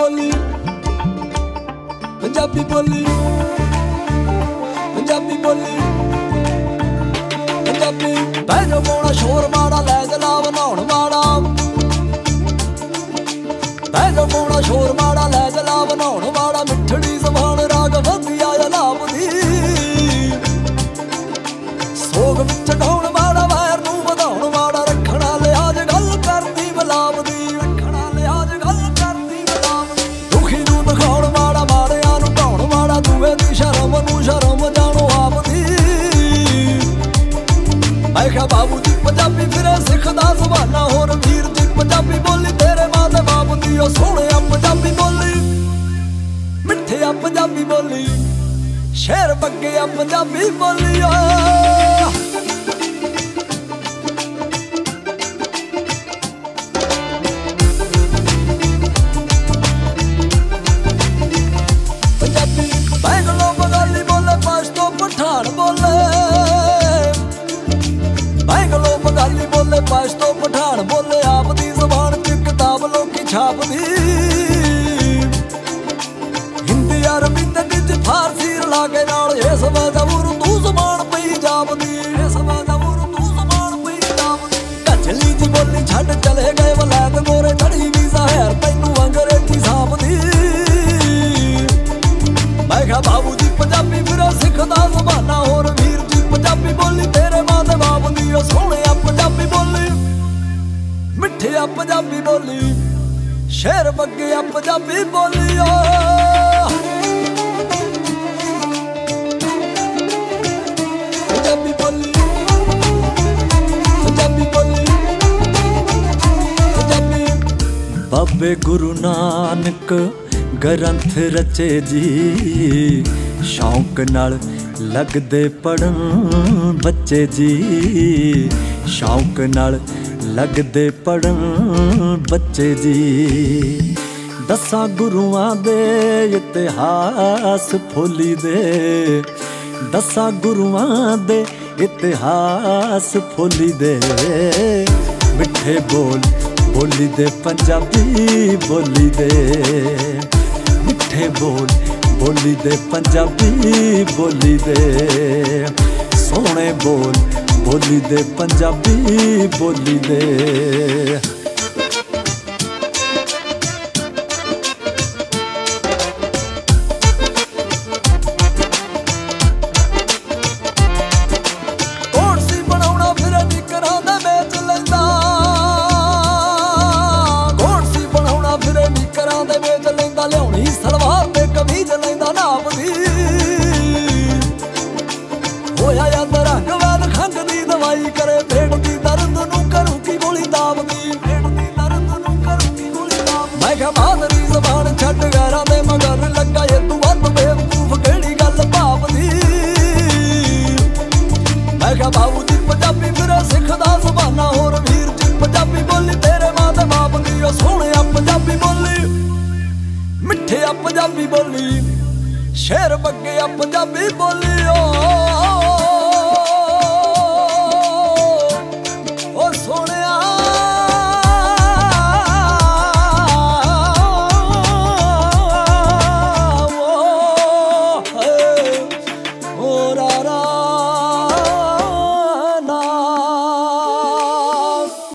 बोली पंजाबी बोली पंजाबी बोली पंजाबी पैरो पाउणा शोर माड़ा लै जलाव नहाउण माड़ा पैरो पाउणा शोर माड़ा लै जलाव नहाउण माड़ा मिठड़ी जबान राग वधिया जलाव दी सोग विच ढाउण माड़ा वैर नूं वधाउण माड़ा रखणा लिहाज गल करदी बलाव दी रखणा लिहाज गल करदी बलाव दी दुखी नूं दिखाउण माड़ा माड़ियां नूं ढाउण माड़ा दूए दी शर्म नूं शर्म जाणो आप दी मैं क्या बाबू जी पंजाबी फिरे सिखदा जबाना होर वीर जी पंजाबी बोली तेरे मां दे बाप दी ओ सोहणिया पंजाबी बोली मिठिया पंजाबी बोली शेर बग्गिया पंजाबी बोली पंजाबी बैंगलो बंगाली बोले पश्तो पठान बोले बैंगलो बंगाली बोले पश्तो पठान बोले आप दी जबान च किताब लोकी छाप दी हिंदी अरबी ते फारसी रला के नाल ये समझदा उर्दू जबान पई जापदी ये समझदा उर्दू जबान पई जापदी कचली जी बोली छड़ चले गए वलैत गोरे चढ़ी भी ज़हर तैनू अंग्रेजी सांप दी मैं क्या बाबू जी पंजाबी फिर सिखदा जबाना होर वीर जी पंजाबी बोली तेरे मां दे बाप दी ओ सोहणिया पंजाबी बोली मिठिया पंजाबी बोली शेर बग्गिया पंजाबी बोली पंजाबी बोली पंजाबी बोली पंजाबी बाबे गुरु नानक ग्रंथ रचे जी शौक नाल लगदे पढ़न बच्चे जी शौक नाल लगदे पढ़न बच्चे जी दसां गुरुआं दे इतिहास फुली दे दसां गुरुआं दे इतिहास फुली दे मिठे बोल बोली दे पंजाबी बोली दे मिठे बोल बोली दे पंजाबी बोली दे सोहणे बोल बोली दे पंजाबी बोली दे करे भेड़ दी दर्द नूं करूं की गोली दाब दी भेड़ दी दर्द नूं करूं की गोली दाब मैं क्या मादरी जबान छड्ड गैरां दे मगर लगा ये तू वध बेवकूफ केड़ी गल भाव दी मैं क्या बाबू जी पंजाबी फिर सिखदा जबाना होर वीर जी पंजाबी बोली तेरे मां दे बाप दी ओ सोहणिया पंजाबी बोली मिठिया पंजाबी बोली शेर बग्गिया पंजाबी बोली